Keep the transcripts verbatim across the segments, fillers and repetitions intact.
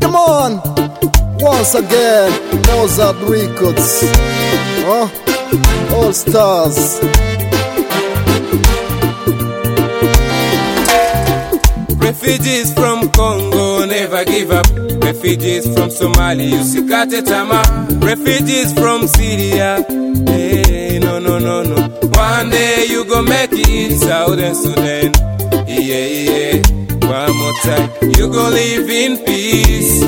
Come on, once again, Mozart Records, huh? All Stars. Refugees from Congo never give up. Refugees from Somalia, usikate tamaa. Refugees from Syria, hey, no, no, no, no. One day you go make it, Southern Sudan. Yeah, yeah, one more time. You go live in peace.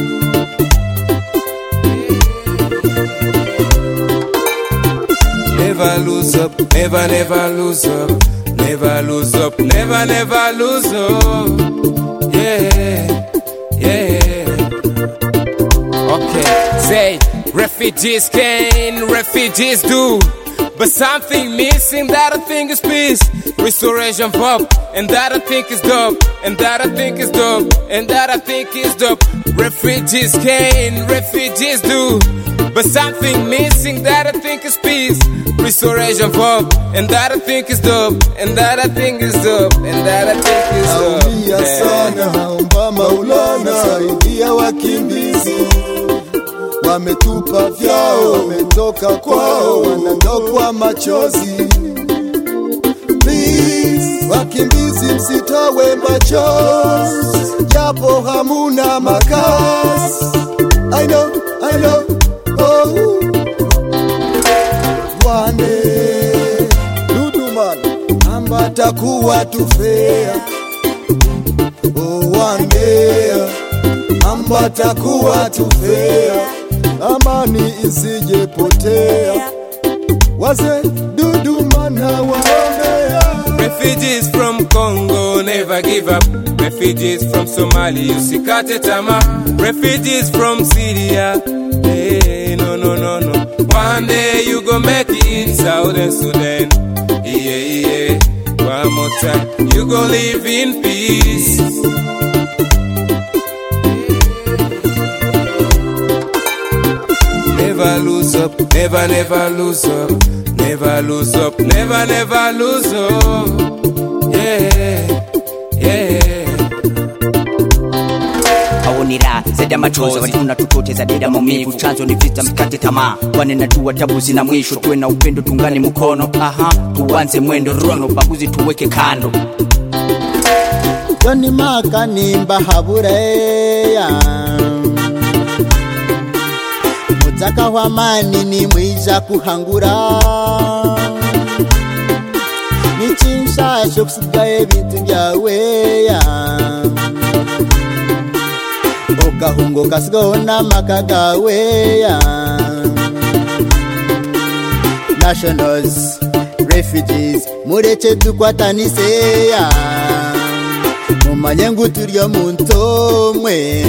Never lose up, never, never lose up. Never lose up, never, never lose up. Yeah, yeah. Okay, say, refugees can, refugees do. But something missing that I think is peace. Restoration pop, and that I think is dope. And that I think is dope. And that I think is dope. Refugees can, refugees do. But something missing that I think is peace. Restoration pop, and that I think is dope. And that I think is dope. And that I think is dope. Naumia sana, naomba Maulana saidia wakimbizi. Wametupa vyao, wametoka kwao, wanandokwa machozi. Please, wakimbizi msitowe machozi, japo hamuna makazi. I know, I know, oh. One day, Duduman, ambata kuwa tufea. Oh, one day, ambata kuwa tufea. Amani isije potea. Waze Duduman hawaombea. Refugees from Congo never give up. Refugees from Somalia, usikate tamaa. Refugees from Syria, hey, no, no, no, no. One day you go make it, Southern Sudan. Yeah, yeah, one more time. You go live in peace. Never lose up, never, never lose up. Never lose up, never, never lose up. Yeah, yeah. Haonira zeda machozi walifuna tutote za deda maumivu. Chanzo ni vita, msikate tamaa, kwani najua tabu zina mwisho. Tuwe na upendo, tungane mkono, aha, tuanze mwendo rono, baguzi tuweke kando. Joni maka nimba habureya, mutaka wa mani ni mwiza kuhangura. Nichinsa shokusigaye bintu njyaweya, okahungo kasigona makagaweya. Nationals, refugees, mureke tukwataniseya. Mumanye ngu turiyo muntu omwe.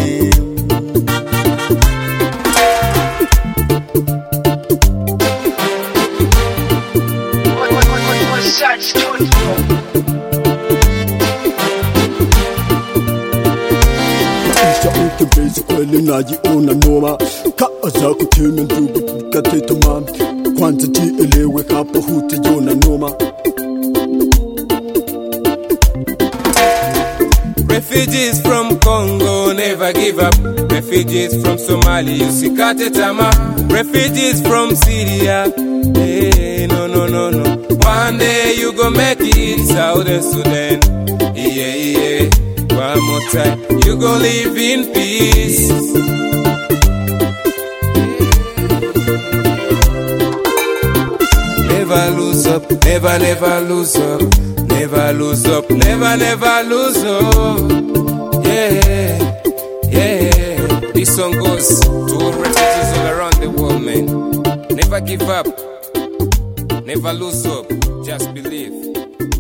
Kweli najiona noma, kaaza kutime ndugu katetoma. Kwanza jielewe hapo hutajiona noma. Refugees from Congo never give up. Refugees from Somalia, usikate tamaa. Refugees from Syria, hey, no, no, no, no. One day you go make it, Southern Sudan. Yeah, yeah, one more time. You go live in peace. Never lose up, never, never lose up. Never lose up, never, never lose up. Yeah, yeah. This song goes to all refugees all around the world, man. Never give up, never lose up, just believe.